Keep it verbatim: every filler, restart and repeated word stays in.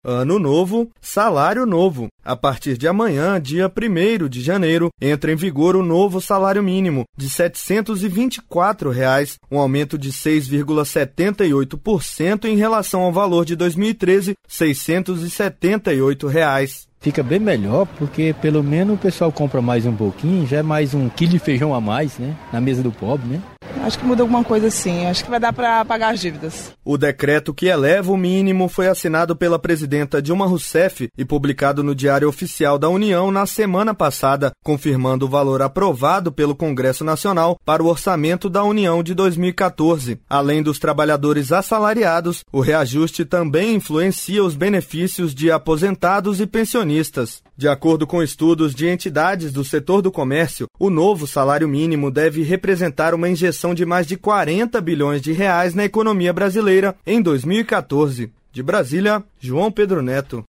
Ano novo, salário novo. A partir de amanhã, dia primeiro de janeiro, entra em vigor o novo salário mínimo de setecentos e vinte e quatro reais, um aumento de seis vírgula setenta e oito por cento em relação ao valor de dois mil e treze, seiscentos e setenta e oito reais. Fica bem melhor, porque pelo menos o pessoal compra mais um pouquinho, já é mais um quilo de feijão a mais, né? Na mesa do pobre, né? Acho que muda alguma coisa sim, acho que vai dar para pagar as dívidas. O decreto que eleva o mínimo foi assinado pela presidenta Dilma Rousseff e publicado no Diário Oficial da União na semana passada, confirmando o valor aprovado pelo Congresso Nacional para o orçamento da União de dois mil e quatorze. Além dos trabalhadores assalariados, o reajuste também influencia os benefícios de aposentados e pensionistas. De acordo com estudos de entidades do setor do comércio, o novo salário mínimo deve representar uma injeção de mais de quarenta bilhões de reais na economia brasileira em dois mil e quatorze. De Brasília, João Pedro Neto.